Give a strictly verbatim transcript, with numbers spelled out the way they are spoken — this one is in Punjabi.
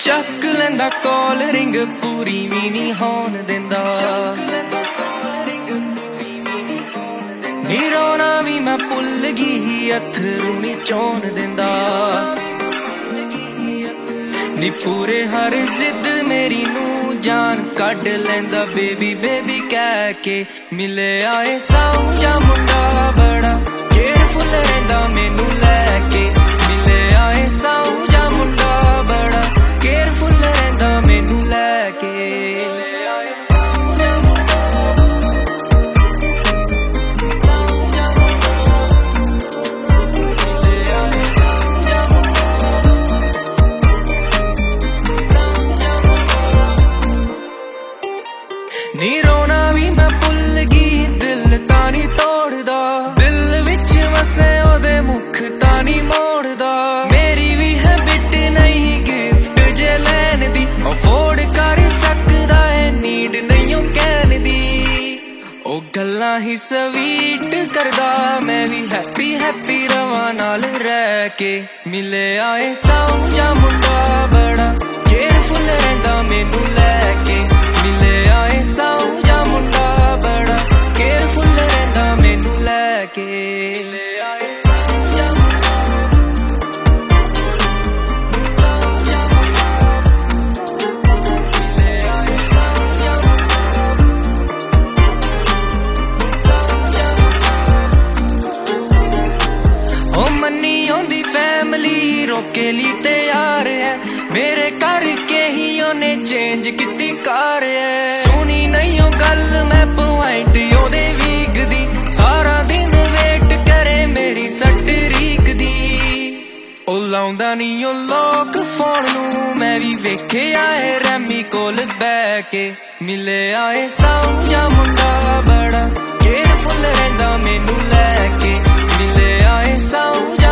ਚੱਕ ਲੈਂਦਾ ਕਾਲ ਰਿੰਗ ਪੂਰੀ ਵੀ ਨਹੀਂ ਹੋਣ ਦਿੰਦਾ ਨੀ ਰੋਣਾ ਵੀ ਮੈਂ ਭੁੱਲ ਗਈ ਅਥਰੂ ਨੀ ਚੋਣ ਦਿੰਦਾ ਨੀ ਪੂਰੇ ਹਰ ਜ਼ਿੱਦ ਮੇਰੀ ਨੂੰ ਜਾਨ ਕੱਢ ਲੈਂਦਾ ਬੇਬੀ ਬੇਬੀ ਕਹਿ ਕੇ ਮਿਲੇ ਆਏ ਸਾਊ ਜਾ ਮੁੰਡਾ ਬੜਾ ਕੇਅਰਫੁਲ ਰਹਿੰਦਾ ਮੈਨੂੰ ਲੈ ਕੇ ਮਿਲੇ ਆਏ ਸਾਊ ਜਾ ਮੁੰਡਾ ਬੜਾ ਕੇਅਰਫੁਲ ਰਹਿੰਦਾ ਮੈਨੂੰ ਲੈ ਕੇ ਨੀ ਰੋਣਾ ਵੀ ਮੈਂ ਭੁੱਲ ਗਈ ਦਿਲ ਤਾਂ ਨੀ ਤੋੜਦਾ ਦਿਲ ਵਿੱਚ ਵਸੇ ਉਹਦੇ ਮੁਖ ਤਾਂ ਨੀ ਮੋੜਦਾ ਮੇਰੀ ਵੀ ਹੈਬਿਟ ਨਹੀਂ ਗਿਫਟ ਜੇ ਲੈਣ ਦੀ ਅਫੋਰਡ ਕਰ ਸਕਦਾ ਹੈ ਨੀਡ ਨਹੀਂ ਉਹ ਕਹਿਣ ਦੀ ਉਹ ਗੱਲਾਂ ਹੀ ਸਵੀਟ ਕਰਦਾ ਮੈਂ ਵੀ ਹੈਪੀ ਹੈਪੀ ਰਵਾਂ ਨਾਲ ਰਹਿ ਕੇ ਮਿਲੇ ਆਏ ਸਾਊ ਜਾ ਮੁੰਡਾ ਬੜਾ ਕੇਅਰਫੁਲ ਰਹਿੰਦਾ ਮੈਨੂੰ ਲੈ ਕੇ ਮਿਲੇ ਆਏ ਸਾਊ ਜਾ ਮੁੰਡਾ ਬੜਾ ਕੇਅਰਫੁਲ ਰਹਿੰਦਾ ਮੈਨੂੰ ਲੈ ਕੇ ਮਿਲੇ ਆਏ ਸਾਊ ਜਾ ਮਿਲੇ ਆਏ ਸਾਊ ਜਾ ਉਹ ਮੰਨੀ ਆਉਂਦੀ ਫੈਮਲੀ ਰੋਕੇ ਲਈ ਤਿਆਰ ਹੈ ਮੇਰੇ ਕਰਕੇ ਹੀ ਉਹਨੇ ਚੇਂਜ ਕੀਤੀ ਕਾਰ ਐ ਸੁਣੀ ਨਹੀਂ ਉਹ ਗੱਲ ਮੈਂ ਪੁਆਇੰਟ ਉਹਦੇ ਵੀਕ ਦੀ ਸਾਰਾ ਦਿਨ ਵੇਟ ਕਰੇ ਮੇਰੀ ਸੱਟ ਰੀਕ ਦੀ ਉਹ ਲਾਉਂਦਾ ਨਹੀਂ ਉਹ ਲੋਕ ਫੋਨ ਨੂੰ ਮੈਂ ਵੀ ਵੇਖਿਆ ਏ ਰੈਮੀ ਕੋਲ ਬਹਿ ਕੇ ਮਿਲੇ ਆਏ ਸਾਊ ਜਾ ਮੁੰਡਾ ਬੜਾ ਕੇਅਰਫੁਲ ਰਹਿੰਦਾ ਮੈਨੂੰ ਲੈ ਕੇ ਮਿਲੇ ਆਏ ਸਾਊ